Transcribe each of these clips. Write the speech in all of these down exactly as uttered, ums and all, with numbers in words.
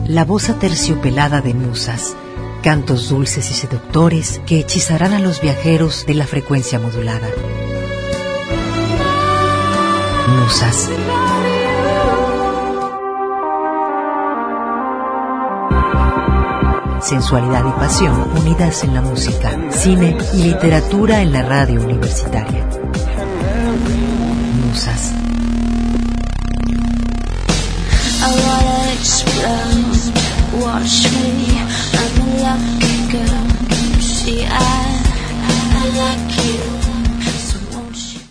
la voz aterciopelada de musas, cantos dulces y seductores que hechizarán a los viajeros de la frecuencia modulada. Musas. Sensualidad y pasión unidas en la música, cine y literatura en la radio universitaria. Musas. I wanna explode, watch me, I'm a lucky girl, see I, I like you, so won't you?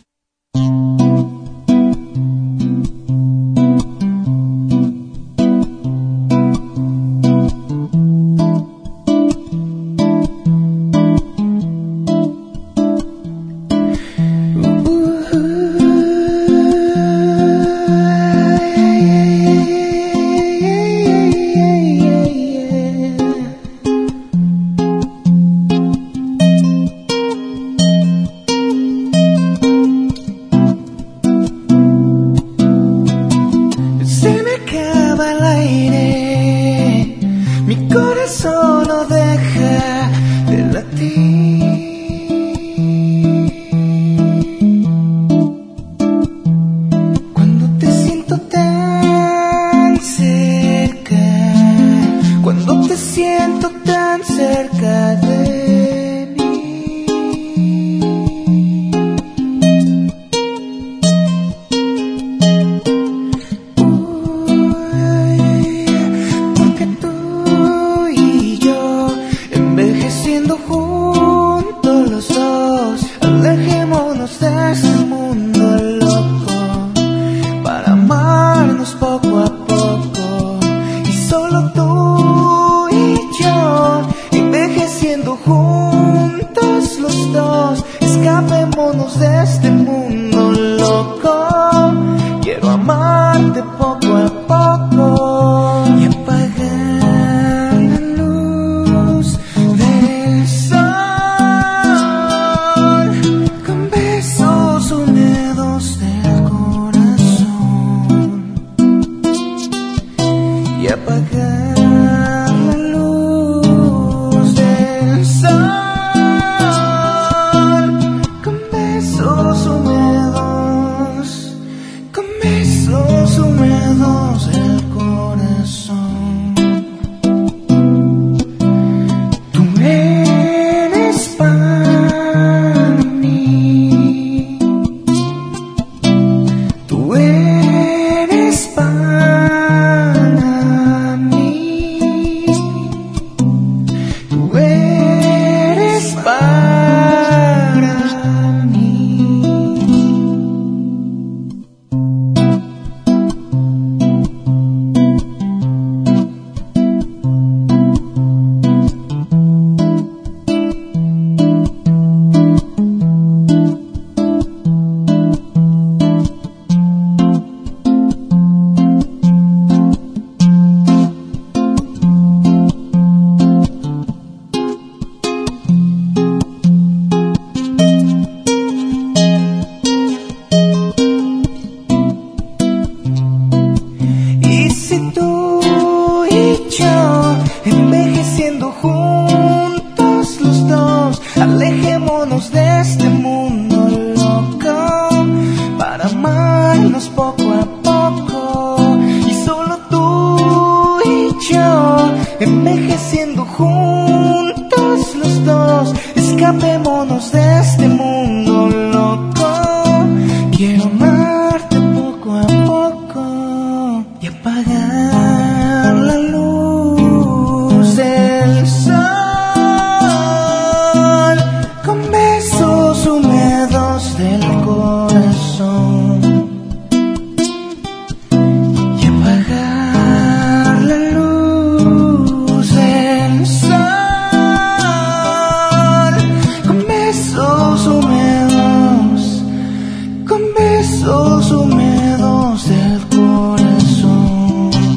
Besos húmedos del corazón.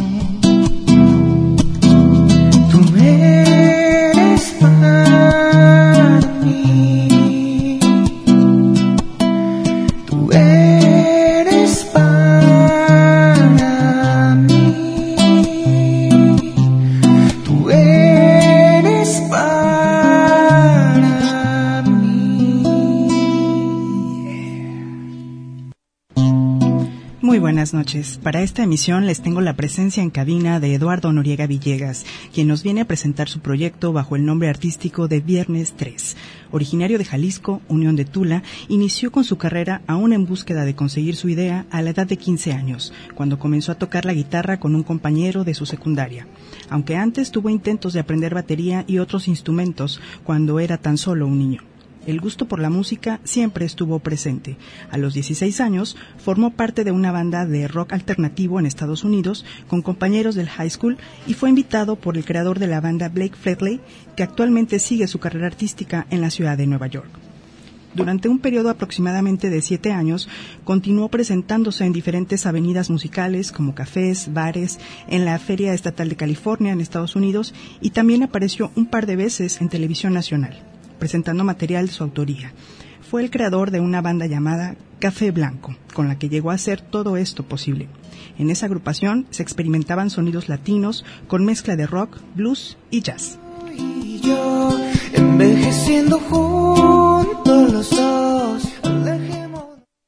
buenas noches. Para esta emisión les tengo la presencia en cabina de Eduardo Noriega Villegas, quien nos viene a presentar su proyecto bajo el nombre artístico de Viernes tres. Originario de Jalisco, Unión de Tula, inició con su carrera aún en búsqueda de conseguir su idea a la edad de quince años, cuando comenzó a tocar la guitarra con un compañero de su secundaria. Aunque antes tuvo intentos de aprender batería y otros instrumentos cuando era tan solo un niño. El gusto por la música siempre estuvo presente. A los dieciséis años, formó parte de una banda de rock alternativo en Estados Unidos con compañeros del high school y fue invitado por el creador de la banda Blake Fledley, que actualmente sigue su carrera artística en la ciudad de Nueva York. Durante un periodo aproximadamente de siete años, continuó presentándose en diferentes avenidas musicales como cafés, bares, en la Feria Estatal de California en Estados Unidos y también apareció un par de veces en televisión nacional, presentando material de su autoría. Fue el creador de una banda llamada Café Blanco, con la que llegó a hacer todo esto posible. En esa agrupación se experimentaban sonidos latinos con mezcla de rock, blues y jazz. Y yo, envejeciendo juntos los dos, dejemos...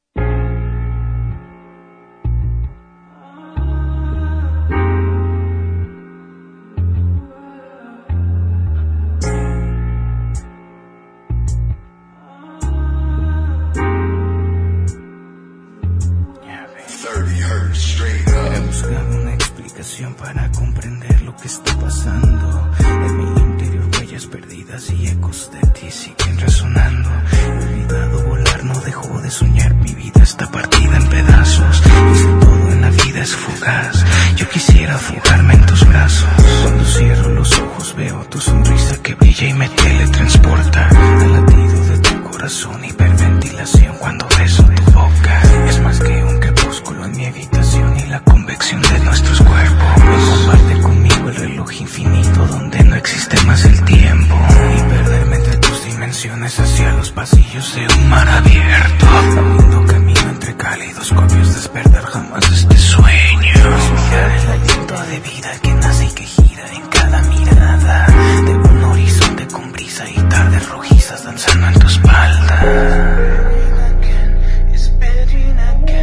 He buscado una explicación para comprender lo que está pasando. En mi interior huellas perdidas y ecos de ti siguen resonando. He olvidado volar, no dejo de soñar. Mi vida está partida en pedazos y si todo en la vida es fugaz, yo quisiera fugarme en tus brazos. Cuando cierro los ojos veo tu sonrisa que brilla y me teletransporta al latido de tu corazón. Hiperventilación cuando beso tu boca. Es más que un crepúsculo en mi habitación y la convección de nuestros cuerpos. Me comparte conmigo el reloj infinito donde no existe más el tiempo. Y perderme entre tus dimensiones hacia los pasillos de un mar abierto. Abriendo camino entre cálidos copios, despertar jamás de este sueño. Mirar el aliento de vida que nace y que gira en cada mirada. De un horizonte con brisa y tardes rojizas danzando en tu espalda. It's beating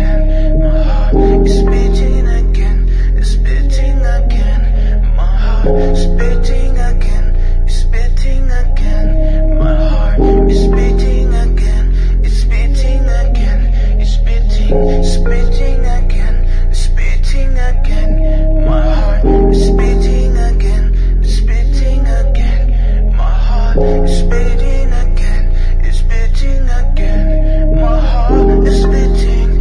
again, it's beating again, my heart is beating again, it's beating again, my heart is beating again, it's beating again, it's beating, it's beating again, it's beating again, my heart is beating again, it's beating again, my heart is beating again, it's beating again, my heart is beating.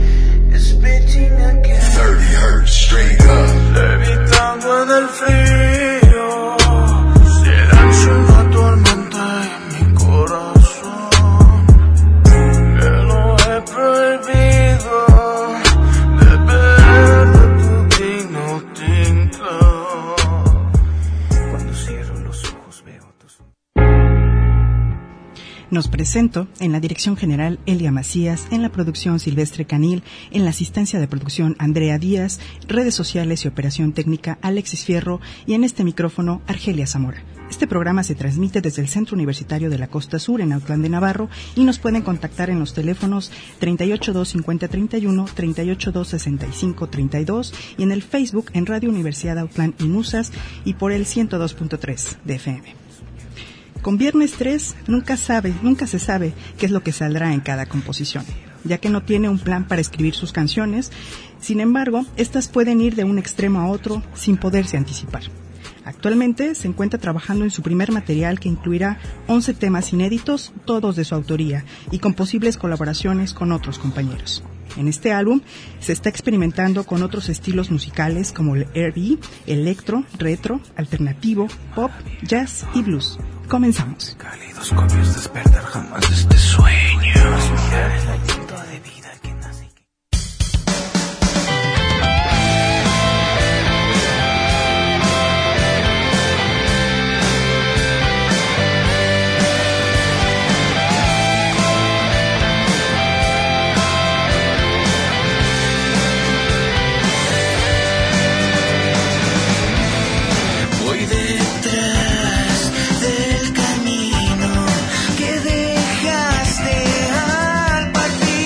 thirty hertz straight up. Levitando en el frío, se lanza una tormenta en mi corazón. Me lo he prohibido de beber de tu digno tinto. Cuando cierro los ojos veo tus... Nos presento en la dirección general Elia Macías, en la producción Silvestre Canil, en la asistencia de producción Andrea Díaz, redes sociales y operación técnica Alexis Fierro y en este micrófono Argelia Zamora. Este programa se transmite desde el Centro Universitario de la Costa Sur en Autlán de Navarro y nos pueden contactar en los teléfonos treinta y ocho dos cincuenta treinta y uno, treinta y ocho dos sesenta y cinco treinta y dos y en el Facebook en Radio Universidad Autlán y Musas y por el ciento dos punto tres de F M. Con Viernes tres nunca sabe, nunca se sabe qué es lo que saldrá en cada composición, ya que no tiene un plan para escribir sus canciones. Sin embargo, estas pueden ir de un extremo a otro sin poderse anticipar. Actualmente se encuentra trabajando en su primer material que incluirá once temas inéditos, todos de su autoría, y con posibles colaboraciones con otros compañeros. En este álbum se está experimentando con otros estilos musicales como el R and B, electro, retro, alternativo, pop, jazz y blues. Comenzamos. Cálidos copios despertar jamás de este sueño. Mirar el aliento de vida que nace y que... Voy detrás del camino que dejaste al partir.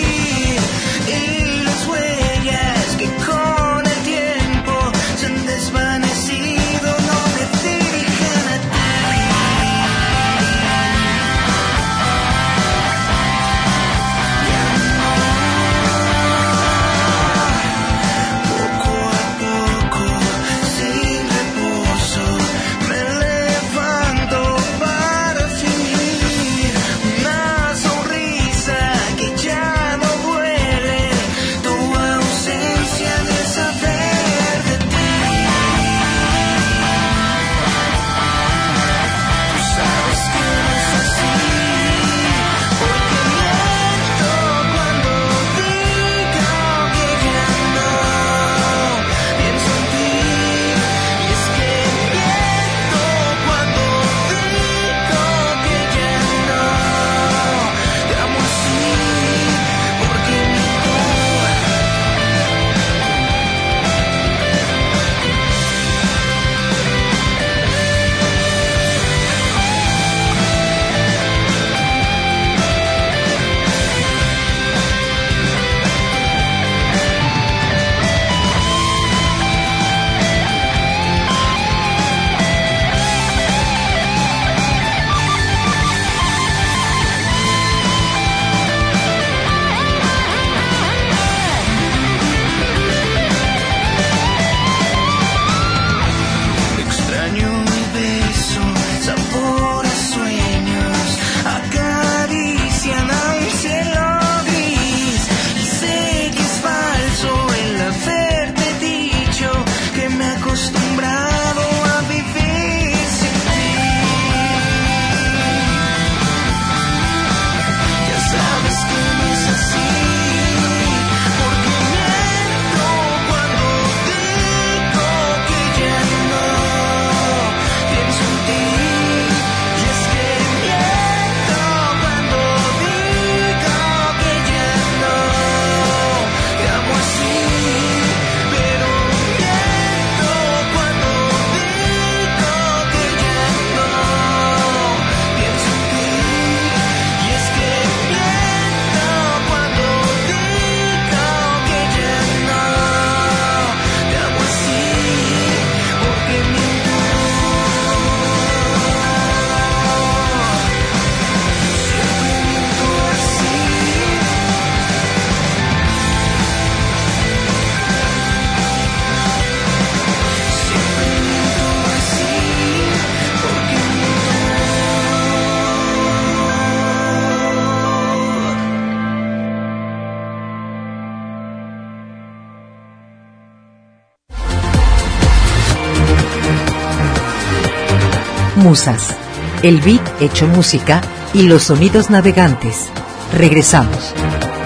Musas, el beat hecho música y los sonidos navegantes. Regresamos.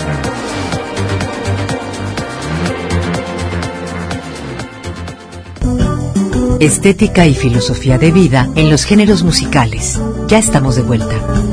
Estética y filosofía de vida en los géneros musicales. Ya estamos de vuelta.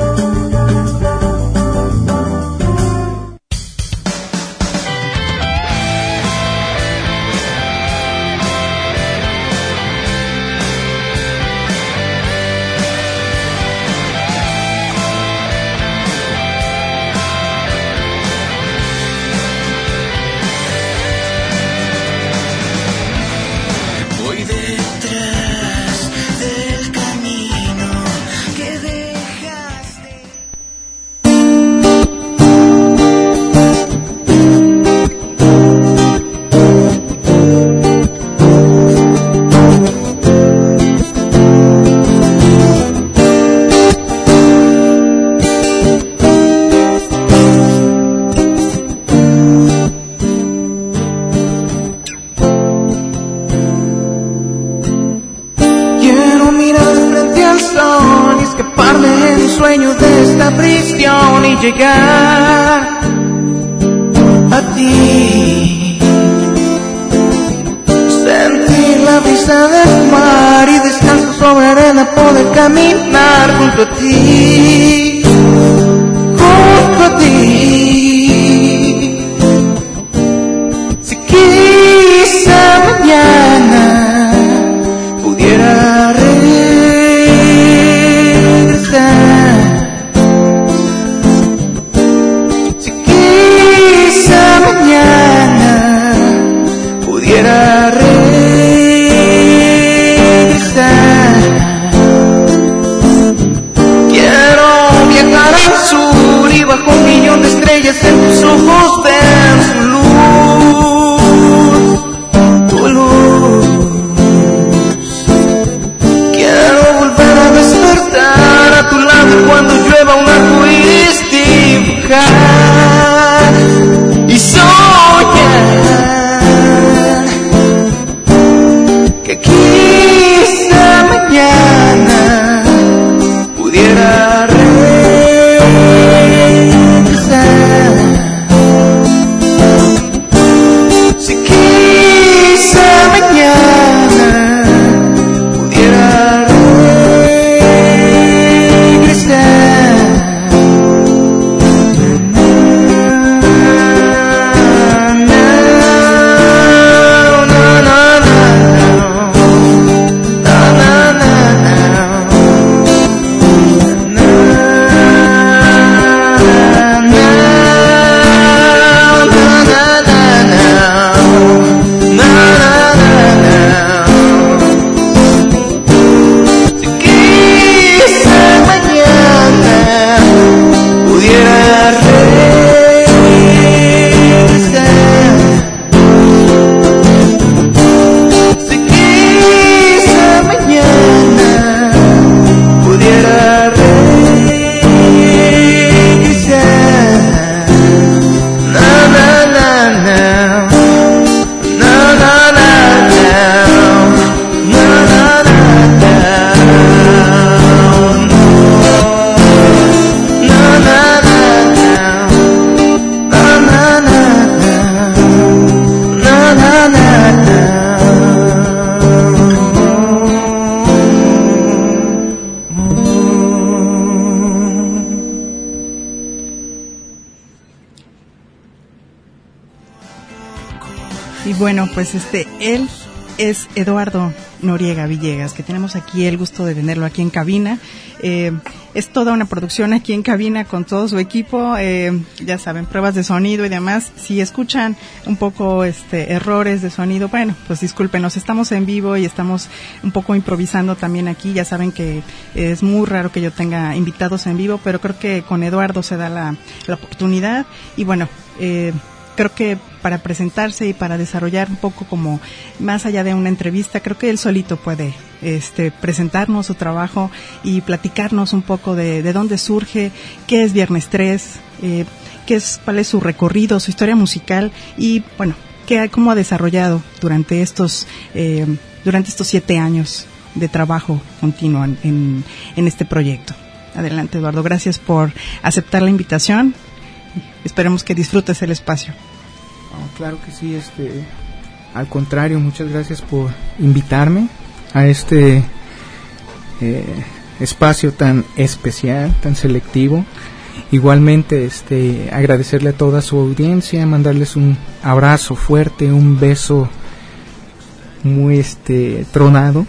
Llegar a ti, sentir la brisa del mar y descanso sobre arena, poder caminar junto a ti, junto a ti. Si quizá mañana pudiera regresar, pudiera regresar. Quiero viajar al sur y bajo un millón de estrellas en tus ojos ver su luz, tu luz. Quiero volver a despertar a tu lado cuando llueva un arcoíris, dibujar y soñar que quizá mañana pudiera regresar. Si quizá mañana pudiera regresar. Bueno, pues este, él es Eduardo Noriega Villegas, que tenemos aquí el gusto de tenerlo aquí en cabina. Eh, es toda una producción aquí en cabina con todo su equipo, eh, ya saben, pruebas de sonido y demás. Si escuchan un poco este errores de sonido, bueno, pues discúlpenos, estamos en vivo y estamos un poco improvisando también aquí. Ya saben que es muy raro que yo tenga invitados en vivo, pero creo que con Eduardo se da la, la oportunidad. Y bueno, eh, creo que para presentarse y para desarrollar un poco como más allá de una entrevista, creo que él solito puede este, presentarnos su trabajo y platicarnos un poco de, de dónde surge, qué es Viernes tres, eh, qué es, cuál es su recorrido, su historia musical y, bueno, qué, cómo ha desarrollado durante estos, eh, durante estos siete años de trabajo continuo en, en, en este proyecto. Adelante, Eduardo, gracias por aceptar la invitación. Esperemos que disfrutes el espacio. Oh, claro que sí, este, al contrario, muchas gracias por invitarme a este eh, espacio tan especial, tan selectivo. Igualmente, este, agradecerle a toda su audiencia, mandarles un abrazo fuerte, un beso muy, este, tronado,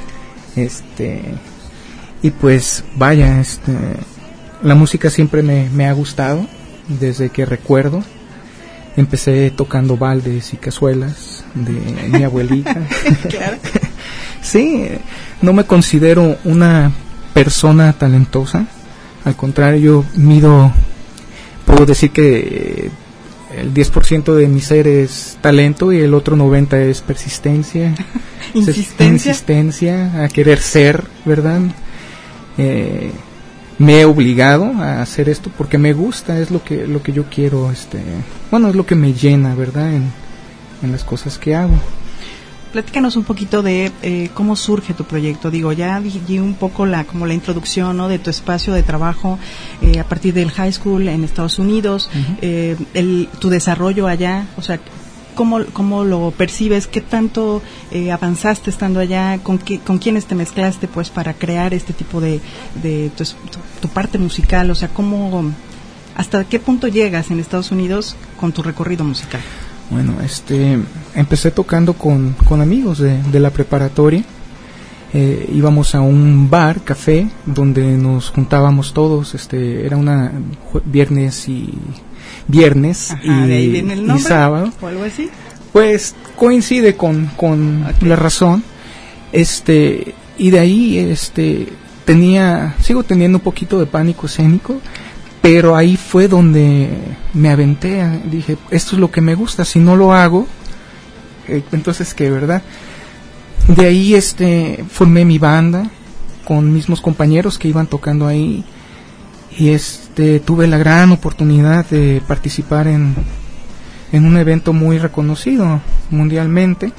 este, y pues, vaya, este, la música siempre me, me ha gustado, desde que recuerdo. Empecé tocando baldes y cazuelas de mi abuelita. Claro. Sí, no me considero una persona talentosa. Al contrario, yo mido, puedo decir que el diez por ciento de mi ser es talento y el otro noventa por ciento es persistencia. Insistencia. Insistencia a querer ser, ¿verdad? Eh, me he obligado a hacer esto porque me gusta, es lo que lo que yo quiero, este, bueno, es lo que me llena, ¿verdad? En, en las cosas que hago. Platícanos un poquito de eh, cómo surge tu proyecto. Digo, ya di un poco la como la introducción, ¿no?, de tu espacio de trabajo eh, a partir del high school en Estados Unidos, uh-huh. eh, el, tu desarrollo allá, o sea, ¿cómo, cómo lo percibes? ¿Qué tanto eh, avanzaste estando allá? ¿Con qué, con quiénes te mezclaste, pues, para crear este tipo de, de tu, tu, tu parte musical? O sea, ¿cómo, hasta qué punto llegas en Estados Unidos con tu recorrido musical? Bueno, este, empecé tocando con, con amigos de, de la preparatoria. Eh, íbamos a un bar, café, donde nos juntábamos todos. Este, era una viernes y viernes. Ajá, y, ¿de ahí viene el nombre? Y sábado. ¿O algo así? Pues coincide con, con okay. la razón. Este, y de ahí, este, tenía, sigo teniendo un poquito de pánico escénico. Pero ahí fue donde me aventé, dije, esto es lo que me gusta, si no lo hago, eh, entonces qué, ¿verdad? De ahí este formé mi banda con mismos compañeros que iban tocando ahí y este tuve la gran oportunidad de participar en, en un evento muy reconocido mundialmente.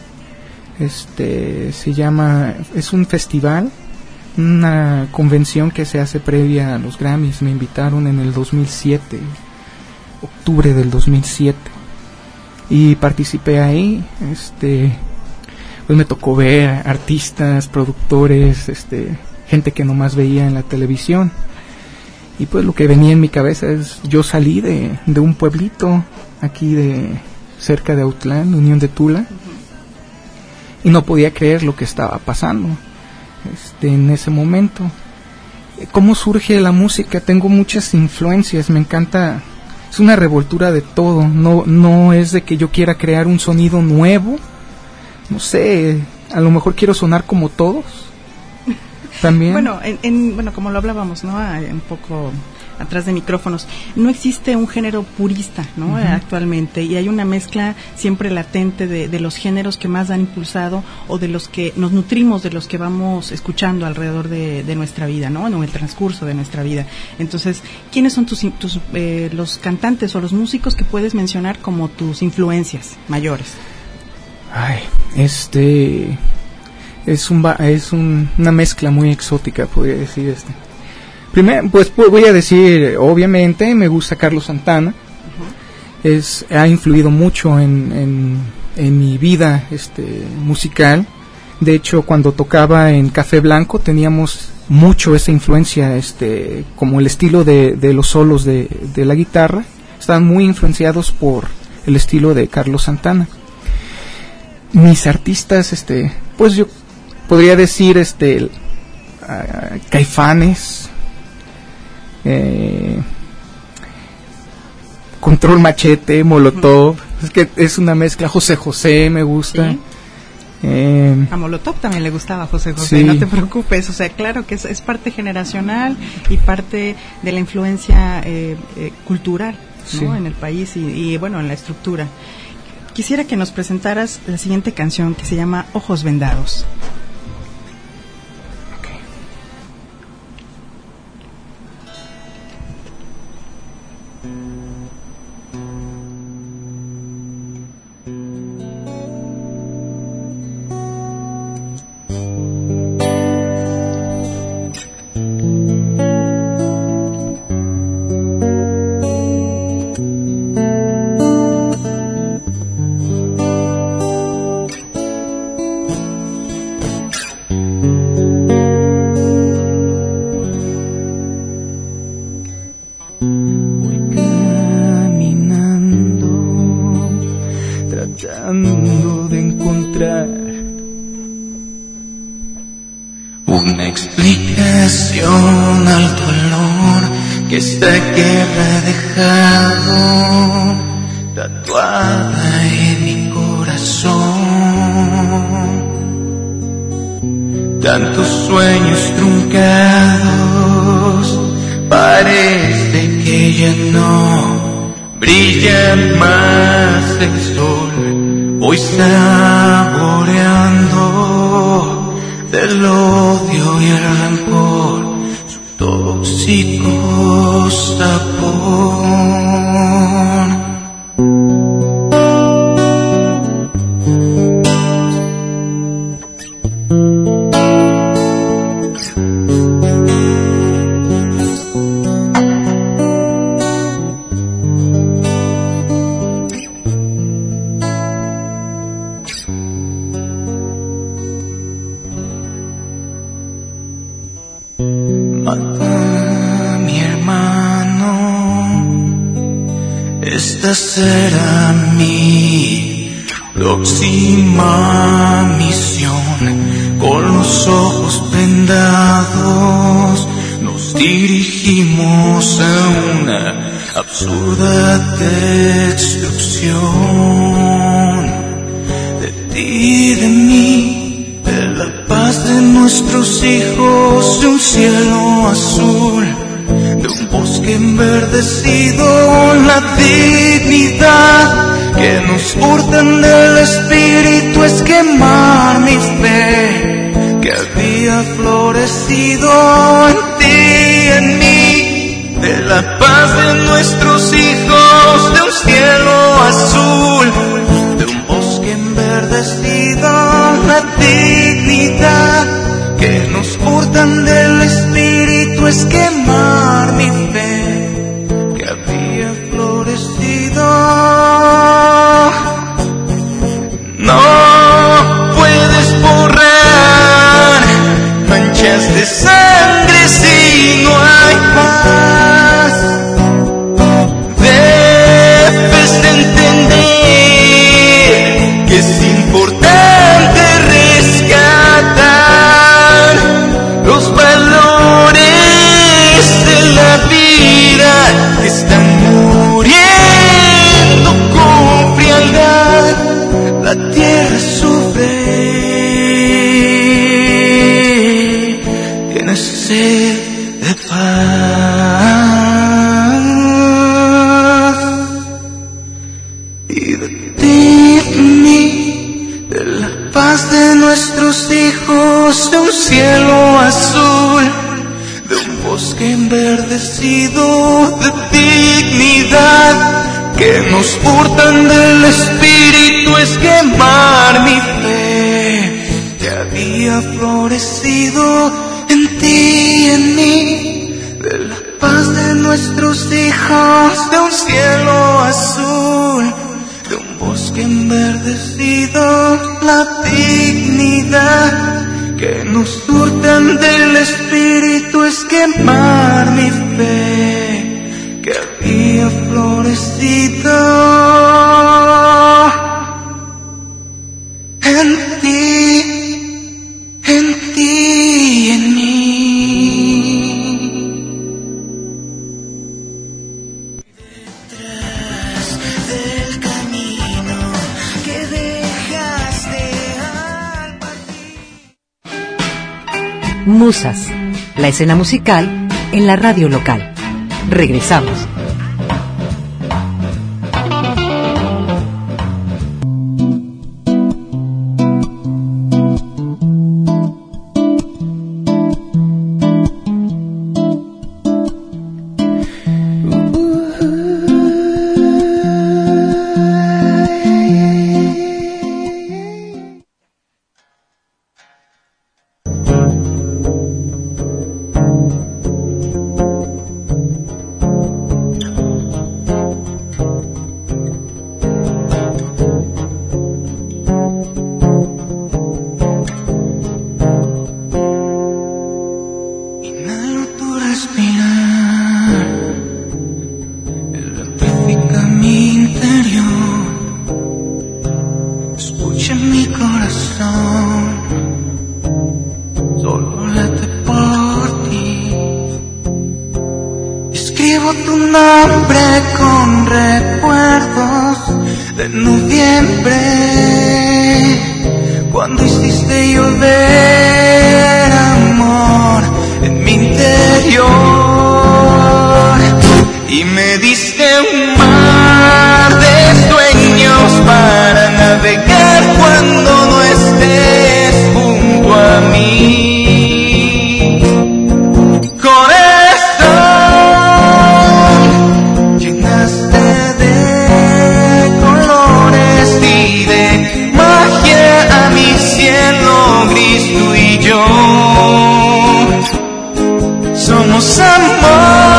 Este se llama, es un festival, una convención que se hace previa a los Grammys. Me invitaron en el dos mil siete, octubre del dos mil siete, y participé ahí. Este, pues me tocó ver artistas, productores, este, gente que nomás veía en la televisión. Y pues lo que venía en mi cabeza es, yo salí de, de un pueblito aquí de cerca de Autlán, Unión de Tula, uh-huh. y no podía creer lo que estaba pasando. Este, en ese momento. ¿Cómo surge la música? Tengo muchas influencias, me encanta, es una revoltura de todo, no, no es de que yo quiera crear un sonido nuevo, no sé, a lo mejor quiero sonar como todos, también. Bueno, en, en, bueno, como lo hablábamos, ¿no?, un poco atrás de micrófonos, no existe un género purista, ¿no?, uh-huh. actualmente, y hay una mezcla siempre latente de, de los géneros que más han impulsado o de los que nos nutrimos de los que vamos escuchando alrededor de, de nuestra vida, ¿no?, en el transcurso de nuestra vida. Entonces, ¿quiénes son tus, tus eh, los cantantes o los músicos que puedes mencionar como tus influencias mayores? Ay, este es un es un, una mezcla muy exótica, podría decir. Este Primero, pues voy a decir, obviamente me gusta Carlos Santana. Uh-huh. Es ha influido mucho en, en en mi vida este musical. De hecho, cuando tocaba en Café Blanco teníamos mucho esa influencia, este como el estilo de, de los solos de, de la guitarra estaban muy influenciados por el estilo de Carlos Santana. Mis artistas, este pues yo podría decir este uh, Caifanes, Eh, Control Machete, Molotov, uh-huh. es que es una mezcla. José José me gusta. ¿Sí? eh, a Molotov también le gustaba José José, sí. No te preocupes, o sea, claro que es, es parte generacional y parte de la influencia eh, eh, cultural, ¿no?, sí. en el país y, y bueno, en la estructura. Quisiera que nos presentaras la siguiente canción que se llama Ojos Vendados. Thank explicación al dolor que esta guerra ha dejado tatuada en mi corazón. Tantos sueños truncados, parece que ya no brilla más el sol. Voy saboreando del odio y el rencor su tóxico sabor. Esta será mi próxima misión. Con los ojos vendados nos dirigimos a una absurda destrucción. De ti y de mí, de la paz de nuestros hijos, de un cielo azul, de un bosque enverdecido, la dignidad que nos hurtan del espíritu es quemar mi fe, que había florecido en ti y en mí, de la paz de nuestros hijos, de un cielo azul, de un bosque enverdecido, la dignidad que nos hurtan del espíritu es quemar mi fe, que había florecido. No puedes borrar manchas de sangre si no hay paz. Debes de entender que es importante rescatar los valores de la vida que están muriendo con frialdad. La tierra sufre, tiene sed de paz, y de ti y de mí, de la paz de nuestros hijos, de un cielo azul, de un bosque enverdecido, de dignidad que nos hurtan del espíritu es quemar mi fe, que había florecido en ti y en mí, de la paz de nuestros hijos, de un cielo azul, de un bosque enverdecido, la dignidad que nos hurtan del espíritu es quemar mi fe, que había florecido en ti, en ti y en mí. Detrás del camino que dejaste al partir. Musas, la escena musical en la radio local. Regresamos. tu nombre con recuerdos de noviembre, cuando hiciste llover amor en mi interior y me diste un mar de sueños para navegar cuando no estés junto a mí. Somos amor.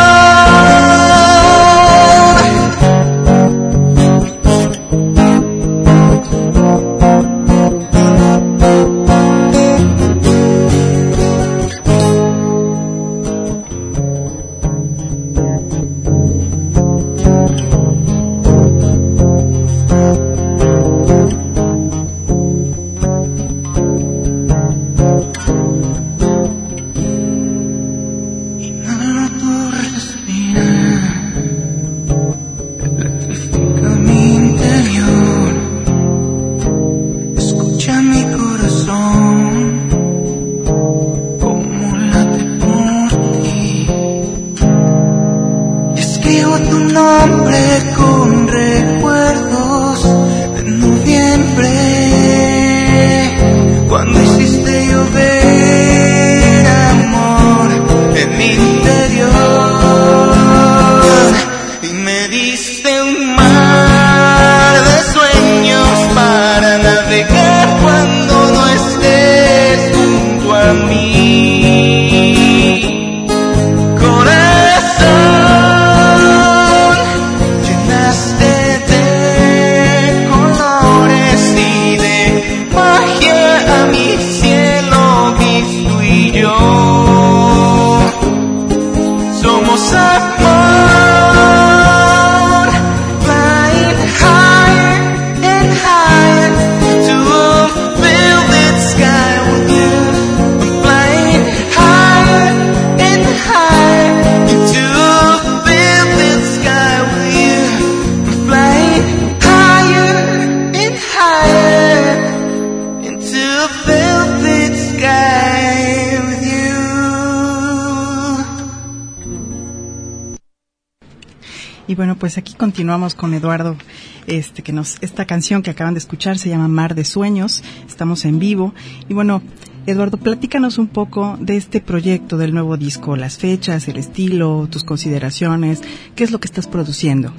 Y bueno, pues aquí continuamos con Eduardo, este que nos esta canción que acaban de escuchar se llama Mar de Sueños. Estamos en vivo y bueno, Eduardo, platícanos un poco de este proyecto del nuevo disco, las fechas, el estilo, tus consideraciones, ¿qué es lo que estás produciendo?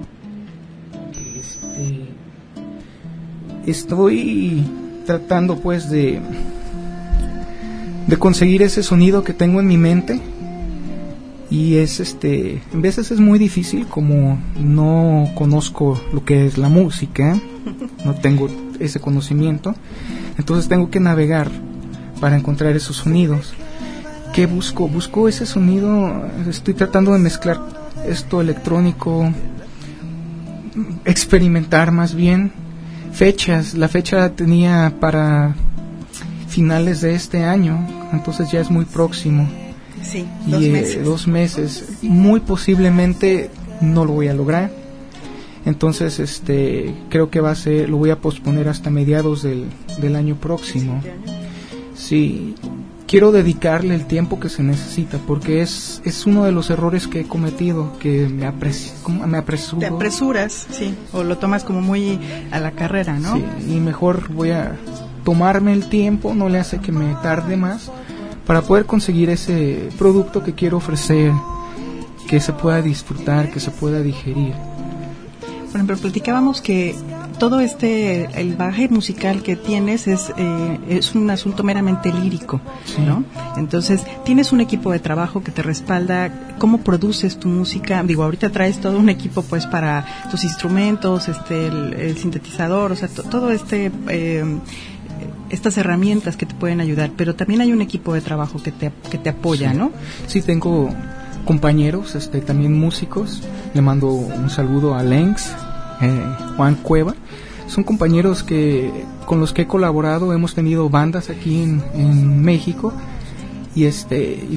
Este, estoy tratando pues de de conseguir ese sonido que tengo en mi mente. Y es este, en veces es muy difícil, como no conozco lo que es la música, no tengo ese conocimiento, entonces tengo que navegar para encontrar esos sonidos. ¿Qué busco? Busco ese sonido, estoy tratando de mezclar esto electrónico, experimentar más bien. Fechas, la fecha tenía para finales de este año, entonces ya es muy próximo. Sí, y dos eh, meses. dos meses. Muy posiblemente no lo voy a lograr. Entonces, este, creo que va a ser, lo voy a posponer hasta mediados del, del año próximo. Sí, quiero dedicarle el tiempo que se necesita, porque es, es uno de los errores que he cometido, que me, apres, me apresuro. Te apresuras, sí, o lo tomas como muy a la carrera, ¿no? Sí, y mejor voy a tomarme el tiempo, no le hace que me tarde más, para poder conseguir ese producto que quiero ofrecer, que se pueda disfrutar, que se pueda digerir. Por ejemplo, platicábamos que todo este, el bagaje musical que tienes es eh, es un asunto meramente lírico, sí, ¿no? Entonces, tienes un equipo de trabajo que te respalda. ¿Cómo produces tu música? Digo, ahorita traes todo un equipo pues para tus instrumentos, este, el, el sintetizador, o sea, to, todo este... Eh, estas herramientas que te pueden ayudar, pero también hay un equipo de trabajo que te que te apoya, sí, ¿no? Sí, tengo compañeros, este, también músicos. Le mando un saludo a Lenx, eh, Juan Cueva. Son compañeros que con los que he colaborado, hemos tenido bandas aquí en, en México y este y pues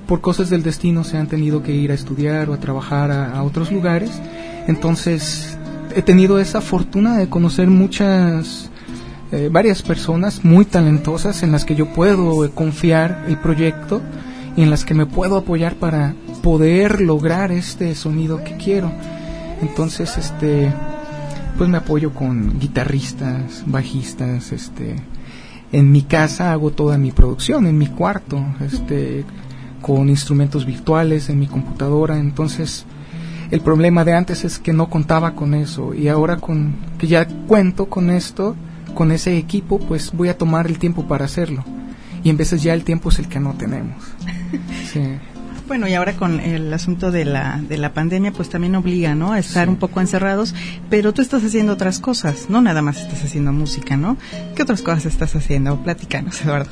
por cosas del destino se han tenido que ir a estudiar o a trabajar a, a otros lugares. Entonces he tenido esa fortuna de conocer muchas, eh, varias personas muy talentosas en las que yo puedo confiar el proyecto y en las que me puedo apoyar para poder lograr este sonido que quiero. Entonces, este, pues me apoyo con guitarristas, bajistas, este, en mi casa hago toda mi producción, en mi cuarto, este, con instrumentos virtuales en mi computadora. Entonces el problema de antes es que no contaba con eso, y ahora con que ya cuento con esto, con ese equipo, pues voy a tomar el tiempo para hacerlo, y en veces ya el tiempo es el que no tenemos. Sí. Bueno, y ahora con el asunto de la de la pandemia, pues también obliga, ¿no?, a estar, sí, un poco encerrados, pero tú estás haciendo otras cosas, no nada más estás haciendo música, ¿no? ¿Qué otras cosas estás haciendo? Platícanos, Eduardo.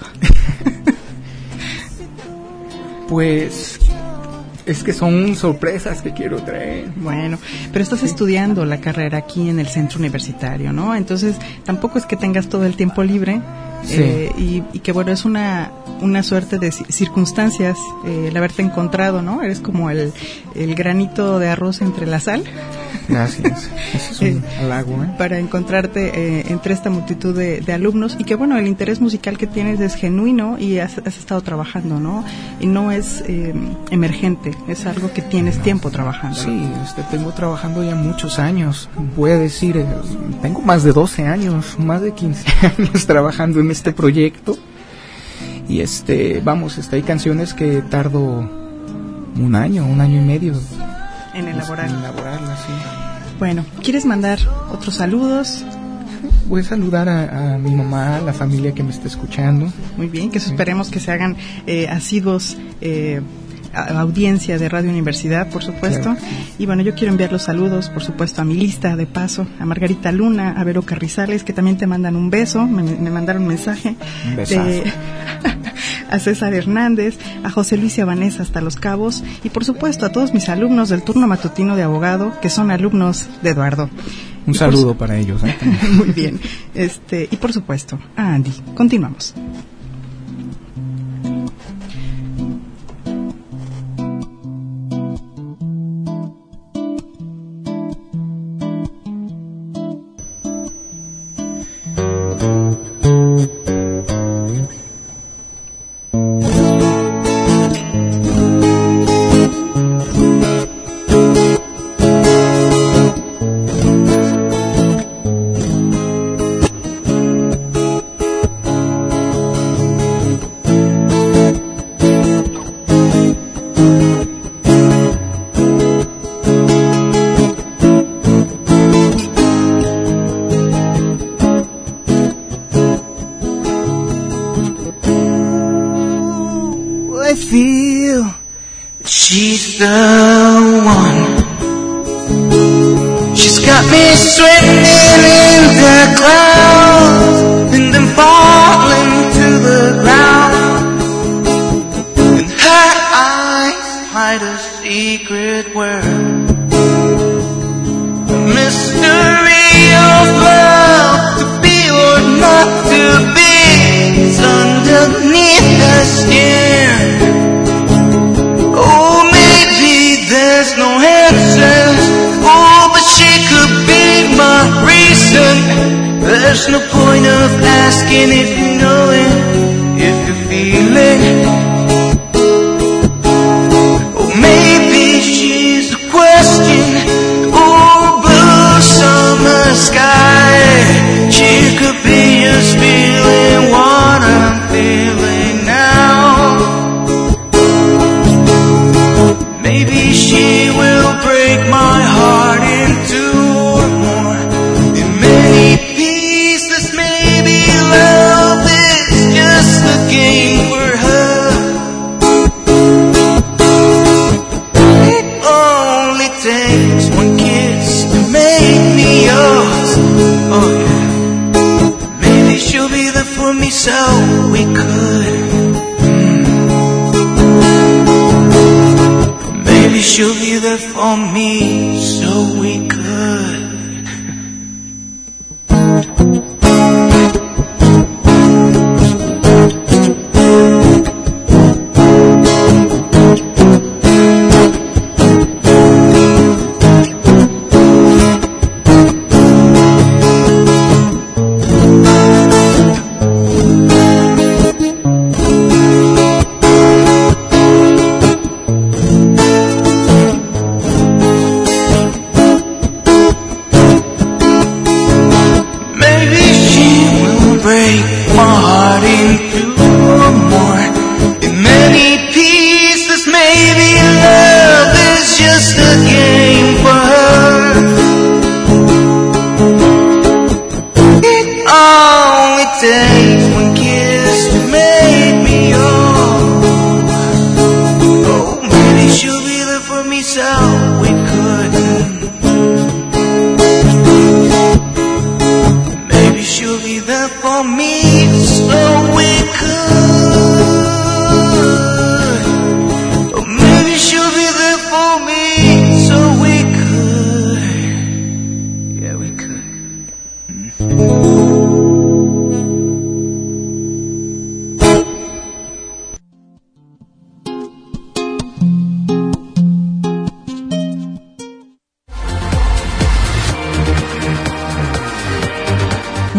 Pues es que son sorpresas que quiero traer. Bueno, pero estás, sí, estudiando la carrera aquí en el centro universitario, ¿no? Entonces tampoco es que tengas todo el tiempo libre. Sí. Eh, y, y que bueno, es una una suerte de circunstancias eh, el haberte encontrado, ¿no? Eres como el, el granito de arroz entre la sal. Gracias, eso es un eh, halago, ¿eh? Para encontrarte eh, entre esta multitud de, de alumnos, y que bueno, el interés musical que tienes es genuino y has, has estado trabajando, ¿no? Y no es eh, emergente, es algo que tienes tiempo trabajando. Sí, este, tengo trabajando ya muchos años, voy a decir, eh, tengo más de doce años, más de quince años trabajando en este proyecto, y este, vamos, este, hay canciones que tardo un año, un año y medio en elaborar. En elaborarlas, sí. Bueno, ¿quieres mandar otros saludos? Voy a saludar a, a mi mamá, a la familia que me está escuchando. Muy bien, que sí, esperemos que se hagan eh, asiduos eh, a audiencia de Radio Universidad, por supuesto. Claro. Y bueno, yo quiero enviar los saludos, por supuesto, a mi lista de paso, a Margarita Luna, a Vero Carrizales, que también te mandan un beso, me, me mandaron un mensaje. Un besazo. De, a César Hernández, a José Luis y a Vanessa hasta Los Cabos, y por supuesto a todos mis alumnos del turno matutino de abogado, que son alumnos de Eduardo. Un y saludo su... para ellos, ¿eh? Muy bien. Este, y por supuesto a Andy. Continuamos.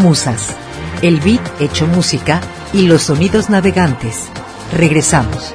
Musas, el beat hecho música y los sonidos navegantes. Regresamos.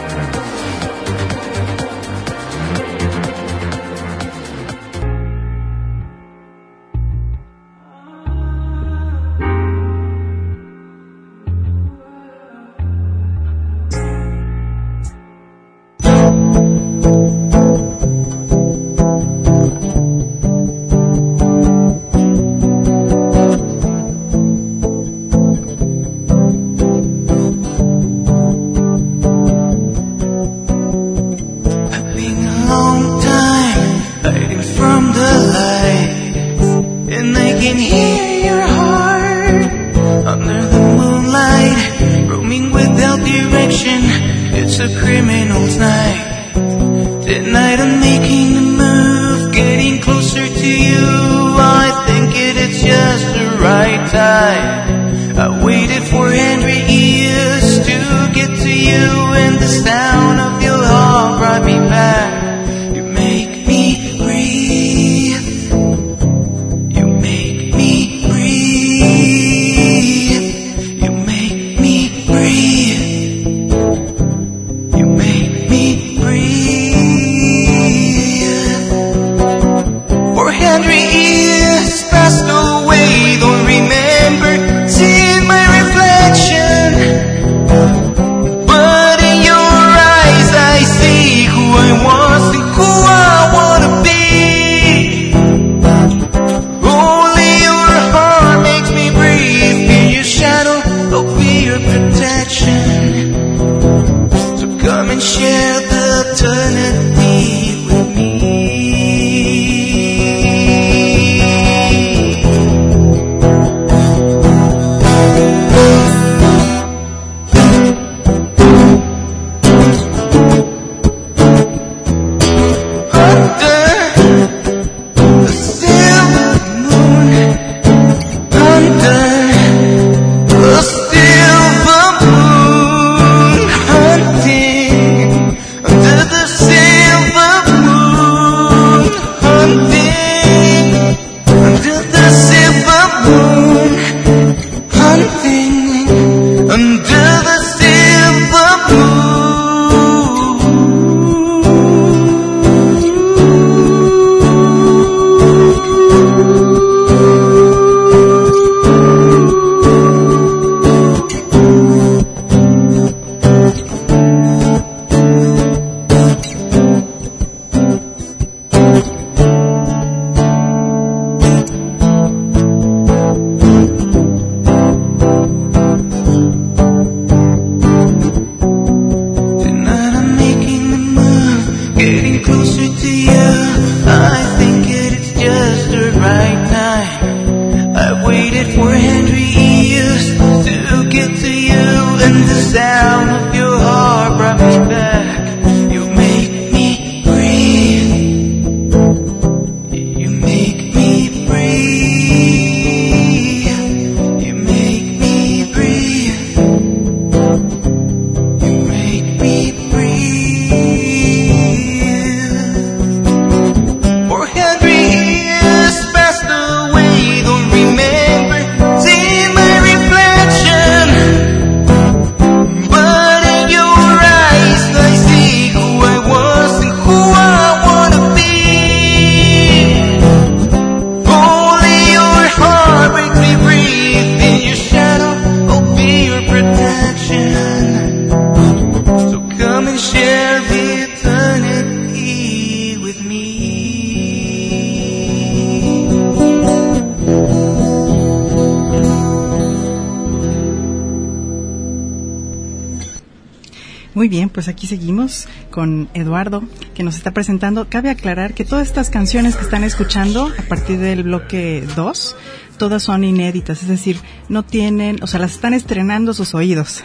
Muy bien, pues aquí seguimos con Eduardo, que nos está presentando. Cabe aclarar que todas estas canciones que están escuchando a partir del bloque dos, todas son inéditas, es decir, no tienen, o sea, las están estrenando sus oídos.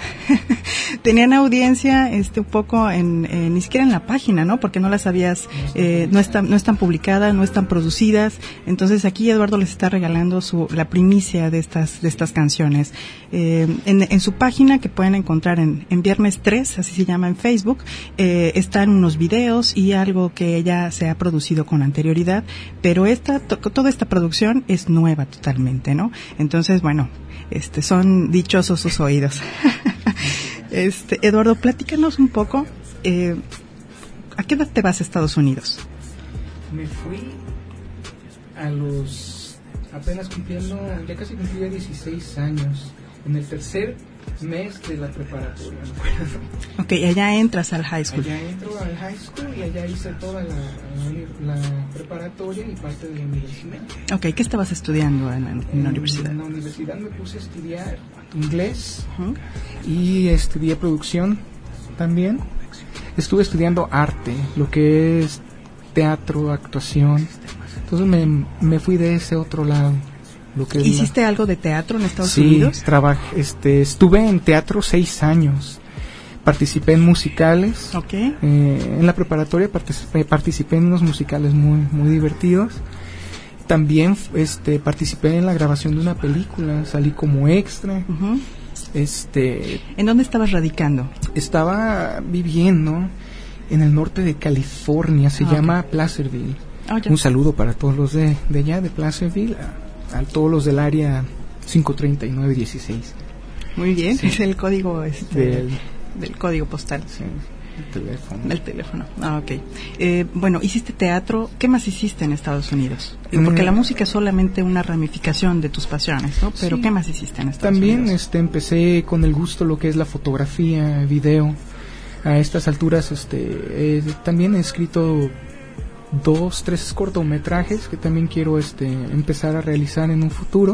Tenían audiencia este un poco en, eh, ni siquiera en la página, ¿no? Porque no las habías, eh, no están, no están publicadas, no están producidas. Entonces aquí Eduardo les está regalando su, la primicia de estas, de estas canciones. Eh, en, en su página, que pueden encontrar en, en Viernes tres, así se llama en Facebook, eh, están unos videos y algo que ya se ha producido con anterioridad, pero esta, to, toda esta producción es nueva totalmente. musicalmente, ¿no? Entonces, bueno, este, son dichosos sus oídos. este, Eduardo, platícanos un poco, eh, ¿a qué edad te vas a Estados Unidos? Me fui a los, apenas cumpliendo, ya casi cumplía dieciséis años, en el tercer mes de la preparatoria. Ok, allá entras al high school. Allá entro al high school y allá hice toda la, la, la preparatoria y parte de la universidad. Ok, ¿qué estabas estudiando en, en, en la universidad? En la universidad me puse a estudiar inglés Uh-huh. y estudié producción también. Estuve estudiando arte, lo que es teatro, actuación. Entonces me, me fui de ese otro lado. Lo que es ¿Hiciste la... algo de teatro en Estados sí, Unidos? trabajé, este, estuve en teatro seis años. Participé en musicales. Ok. Eh, en la preparatoria participé, participé en unos musicales muy, muy divertidos. También este, participé en la grabación de una película. Salí como extra. Uh-huh. Este, ¿En dónde estabas radicando? estaba viviendo en el norte de California. Se Ah, llama Placerville. Oh, ya. Un saludo para todos los de, de allá, de Placerville. A, a todos los del área cinco treinta y nueve dieciséis. Muy bien, Sí. es el código este, Del, del código postal. sí, el teléfono. Del teléfono. Ah, ok. Eh, bueno, hiciste teatro. ¿Qué más hiciste en Estados Unidos? En- Porque la música es solamente una ramificación de tus pasiones, ¿no? Pero Sí. ¿qué más hiciste en Estados También Unidos? este, empecé con el gusto lo que es la fotografía, video. A estas alturas este, eh, también he escrito dos, tres cortometrajes que también quiero este, empezar a realizar en un futuro.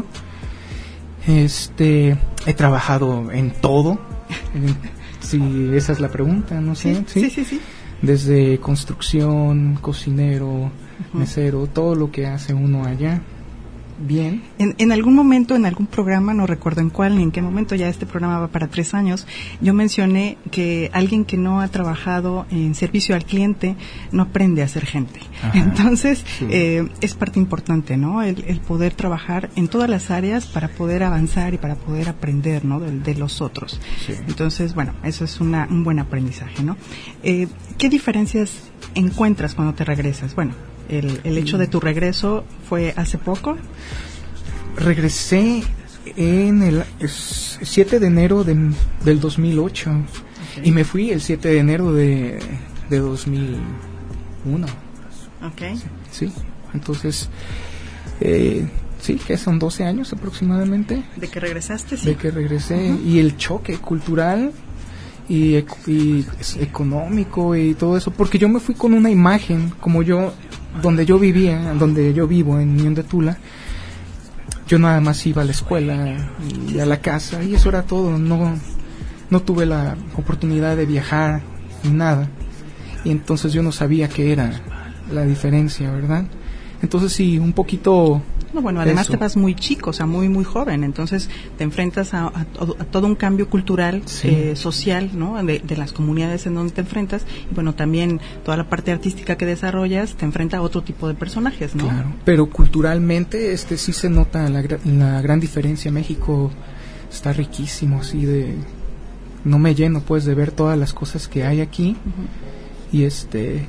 Este, he trabajado en todo, en- si esa es la pregunta, no sé. Sí, sí, sí, sí. Desde construcción, cocinero, Ujú. mesero, todo lo que hace uno allá. Bien. En, en algún momento, en algún programa, no recuerdo en cuál ni en qué momento, ya este programa va para tres años, yo mencioné que alguien que no ha trabajado en servicio al cliente no aprende a ser gente. Ajá. Entonces, Sí. eh, es parte importante, ¿no? El, el poder trabajar en todas las áreas para poder avanzar y para poder aprender, ¿no? De, de los otros. Sí. Entonces, bueno, eso es una, un buen aprendizaje, ¿no? Eh, ¿Qué diferencias encuentras cuando te regresas? Bueno, el, el hecho de tu regreso fue hace poco. Regresé en el es, siete de enero de, del dos mil ocho. Okay. Y me fui el siete de enero de, de dos mil uno. Ok. Sí, entonces, eh, sí, que son doce años aproximadamente ¿De que regresaste? Sí. de que regresé. Ujú. Y el choque cultural y, eco- y es económico y todo eso, porque yo me fui con una imagen, como yo, donde yo vivía, donde yo vivo en Unión de Tula, yo nada más iba a la escuela y a la casa y eso era todo, no, no tuve la oportunidad de viajar ni nada, y entonces yo no sabía qué era la diferencia, ¿verdad? Entonces sí, un poquito... No, bueno, además eso. te vas muy chico, o sea, muy, muy joven, entonces te enfrentas a, a todo, a todo un cambio cultural, Sí. eh, social, ¿no? De, de las comunidades en donde te enfrentas, y bueno, también toda la parte artística que desarrollas te enfrenta a otro tipo de personajes, ¿no? Claro, pero culturalmente este sí se nota la, gra- la gran diferencia. México está riquísimo, así de... No me lleno pues de ver todas las cosas que hay aquí. Ujú. Y este...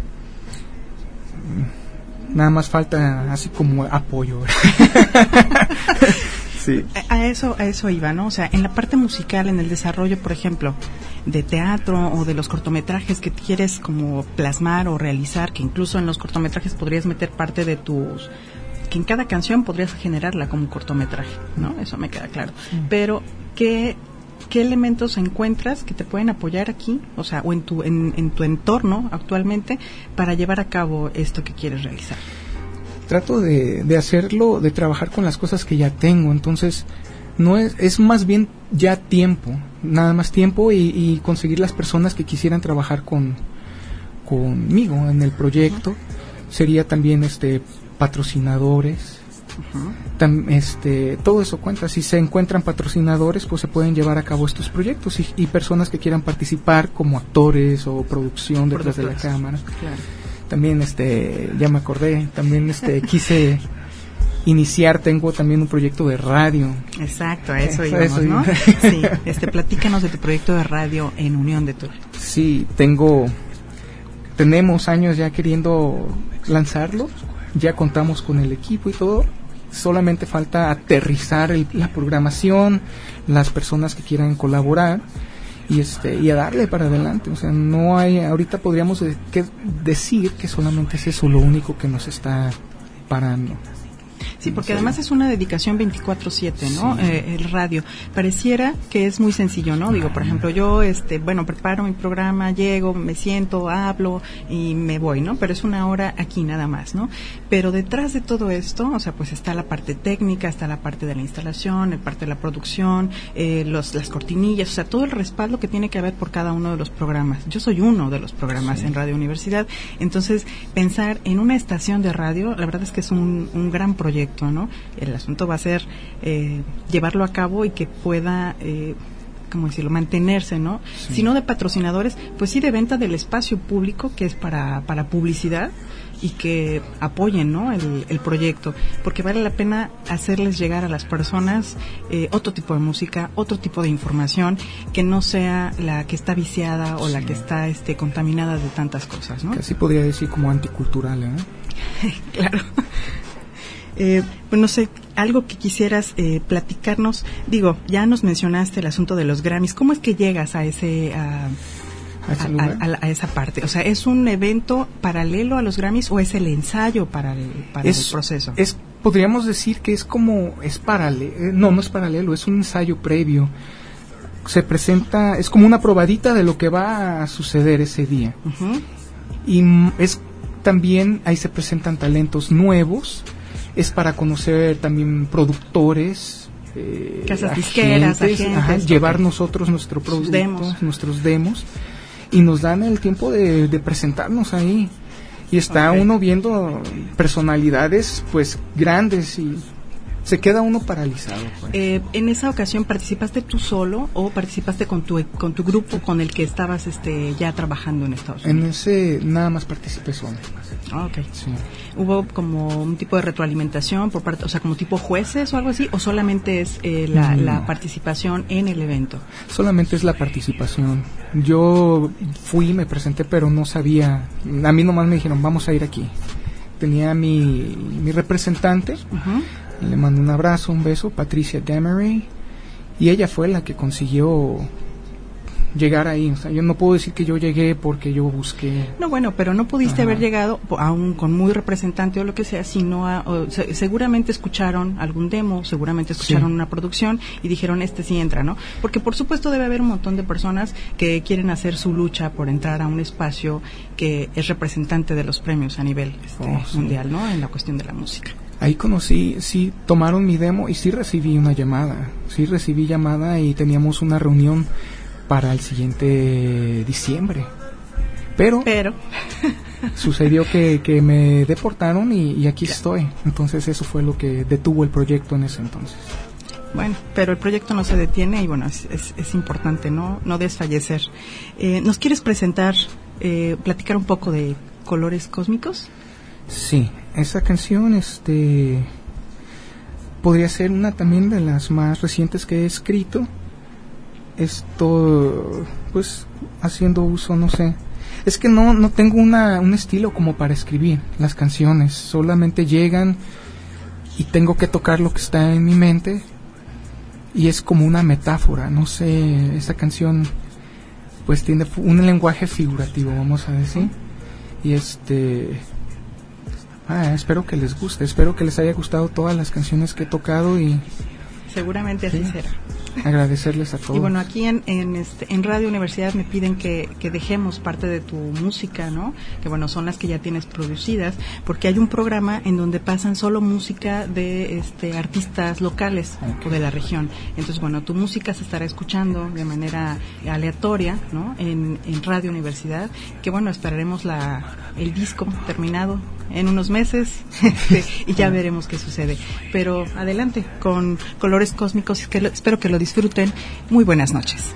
Nada más falta así como apoyo. Sí. A a eso, a eso iba, ¿no? O sea, en la parte musical, en el desarrollo, por ejemplo, de teatro o de los cortometrajes que quieres como plasmar o realizar, que incluso en los cortometrajes podrías meter parte de tus... que en cada canción podrías generarla como un cortometraje, ¿no? Eso me queda claro. Pero, ¿qué, qué elementos encuentras que te pueden apoyar aquí, o sea, o en tu, en, en tu entorno actualmente, para llevar a cabo esto que quieres realizar? Trato de, de hacerlo, de trabajar con las cosas que ya tengo, entonces no es, es más bien ya tiempo, nada más tiempo y, y conseguir las personas que quisieran trabajar con conmigo en el proyecto. Uh-huh. Sería también este patrocinadores, uh-huh. Tam, este todo eso cuenta. Si se encuentran patrocinadores, pues se pueden llevar a cabo estos proyectos y, y personas que quieran participar como actores o producción detrás de la cámara. Claro. También este ya me acordé, también este quise iniciar, tengo también un proyecto de radio. Exacto, a eso Eso, íbamos, eso ¿no? iba. Sí, este platícanos de tu proyecto de radio en Unión de Tula. Sí, tengo tenemos años ya queriendo lanzarlo, ya contamos con el equipo y todo, solamente falta aterrizar el, la programación, las personas que quieran colaborar y este y a darle para adelante. O sea, no hay, ahorita podríamos de, que decir que solamente es eso lo único que nos está parando. Sí, porque además es una dedicación veinticuatro siete, ¿no? Sí. Eh, el radio. Pareciera que es muy sencillo, ¿no? Digo, por ejemplo, yo, este, bueno, preparo mi programa, llego, me siento, hablo y me voy, ¿no? Pero es una hora aquí nada más, ¿no? Pero detrás de todo esto, o sea, pues está la parte técnica, está la parte de la instalación, la parte de la producción, eh, los, las cortinillas, o sea, todo el respaldo que tiene que haber por cada uno de los programas. Yo soy uno de los programas sí. en Radio Universidad, entonces pensar en una estación de radio, la verdad es que es un, un gran proyecto, ¿no? El asunto va a ser eh, llevarlo a cabo y que pueda, eh, ¿cómo decirlo?, mantenerse, ¿no? Sí. Si no de patrocinadores, pues sí de venta del espacio público, que es para, para publicidad, y que apoyen, ¿no?, el, el proyecto, porque vale la pena hacerles llegar a las personas eh, otro tipo de música, otro tipo de información, que no sea la que está viciada o sí. la que está este, contaminada de tantas cosas, ¿no? Casi podría decir como anticultural, ¿eh? Claro. Eh, pues no sé, algo que quisieras eh, platicarnos. Digo, ya nos mencionaste el asunto de los Grammys. ¿Cómo es que llegas a ese a, ¿A, ese a, a, a esa parte? O sea, ¿es un evento paralelo a los Grammys o es el ensayo para el, para es, el proceso? Es, podríamos decir que es como, es paralelo, no, no es paralelo, es un ensayo previo. Se presenta, es como una probadita de lo que va a suceder ese día. Uh-huh. Y es también, ahí se presentan talentos nuevos. Es para conocer también productores, eh, casas agentes, disqueras, agentes, ajá, okay. llevar nosotros nuestro producto, demos. nuestros demos, y nos dan el tiempo de, de presentarnos ahí. Y está okay. uno viendo personalidades pues grandes y se queda uno paralizado. Pues. Eh, en esa ocasión, ¿participaste tú solo o participaste con tu con tu grupo con el que estabas este ya trabajando en Estados Unidos? En ese nada más participé solo. Ah, ok. Sí. ¿Hubo como un tipo de retroalimentación por parte, o sea, como tipo jueces o algo así, o solamente es eh, la, no. la participación en el evento? Solamente es la participación. Yo fui, me presenté, pero no sabía. A mí nomás me dijeron, vamos a ir aquí. Tenía mi, mi representante. Uh-huh. Le mando un abrazo, un beso, Patricia Demery, y ella fue la que consiguió llegar ahí. O sea, yo no puedo decir que yo llegué porque yo busqué. No, bueno, pero no pudiste Ajá. haber llegado aún con muy representante o lo que sea, sino a, o, se, seguramente escucharon algún demo, seguramente escucharon sí. una producción y dijeron, este sí entra, ¿no? Porque por supuesto debe haber un montón de personas que quieren hacer su lucha por entrar a un espacio que es representante de los premios a nivel este, oh, sí. mundial, ¿no? En la cuestión de la música. Ahí conocí, sí, tomaron mi demo y sí recibí una llamada, sí recibí llamada y teníamos una reunión para el siguiente diciembre. Pero, Pero. sucedió que, que me deportaron y, y aquí estoy. Entonces eso fue lo que detuvo el proyecto en ese entonces. Bueno, pero el proyecto no se detiene y bueno, es, es, es importante no no desfallecer. Eh, ¿Nos quieres presentar, eh, platicar un poco de Colores Cósmicos? Sí, esa canción este podría ser una también de las más recientes que he escrito. Esto, pues, haciendo uso, no sé. Es que no no tengo una un estilo como para escribir las canciones. Solamente llegan y tengo que tocar lo que está en mi mente. Y es como una metáfora, no sé, esa canción pues tiene un lenguaje figurativo, vamos a decir. Y este... Ah, espero que les guste, espero que les haya gustado todas las canciones que he tocado y... Seguramente así sí. será. Agradecerles a todos. Y bueno, aquí en en, este, en Radio Universidad me piden que, que dejemos parte de tu música, ¿no? Que bueno, son las que ya tienes producidas, porque hay un programa en donde pasan solo música de este artistas locales okay. o de la región. Entonces, bueno, tu música se estará escuchando de manera aleatoria, ¿no? En, en Radio Universidad, que bueno, esperaremos la el disco terminado en unos meses este, y ya veremos qué sucede. Pero adelante con Colores Cósmicos, que lo, espero que lo disfruten. Muy buenas noches.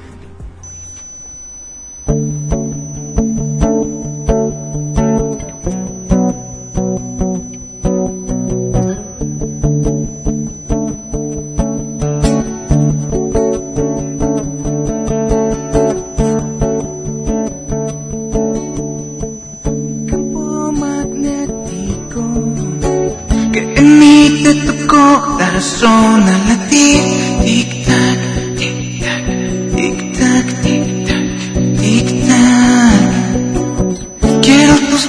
Campo magnético que en mí te tocó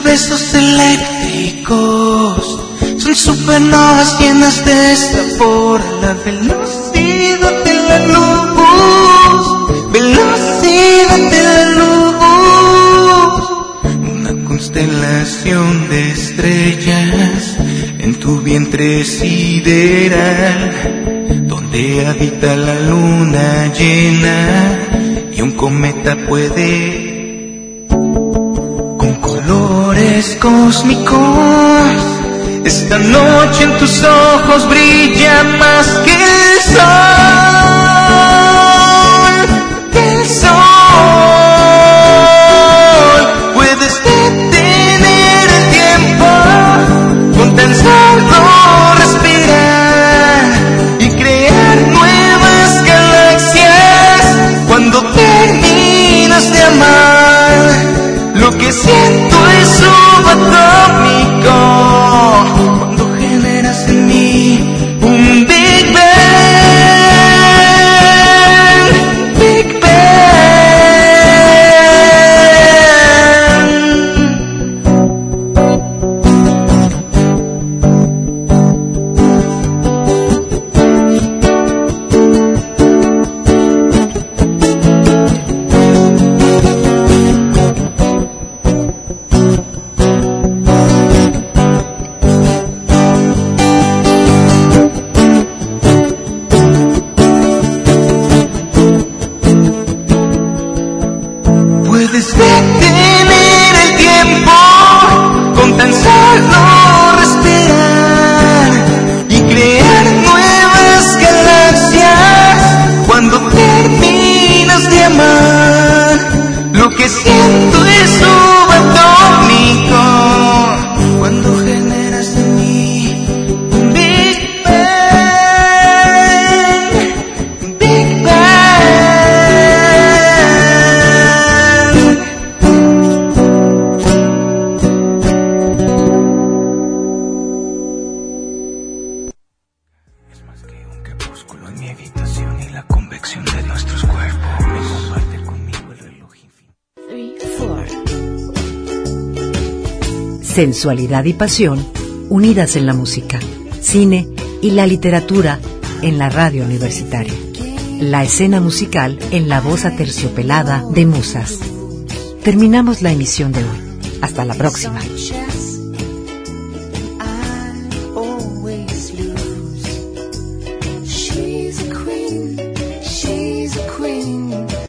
besos eléctricos son supernovas llenas de sabor a la velocidad de la luz, velocidad de la luz. Una constelación de estrellas en tu vientre sideral, donde habita la luna llena y un cometa puede, con colores cósmicos. Esta noche en tus ojos brilla más que el sol, que el sol. Puedes detener el tiempo con tan solo respirar y crear nuevas galaxias cuando terminas de amar. Lo que siento es subatómico cuando generas en mí un Big Bang, Big Bang. Puedes detener el tiempo con tan solo respirar y crear nuevas galaxias cuando terminas de amar. Lo que siento es subatómico cuando generas en mí un Big Bang, Big Bang. En mi habitación y la convección de nuestros cuerpos me comparte conmigo el reloj infinito. Sensualidad y pasión unidas en la música, cine y la literatura en la radio universitaria. La escena musical en la voz aterciopelada de Musas. Terminamos la emisión de hoy. Hasta la próxima. She's a queen.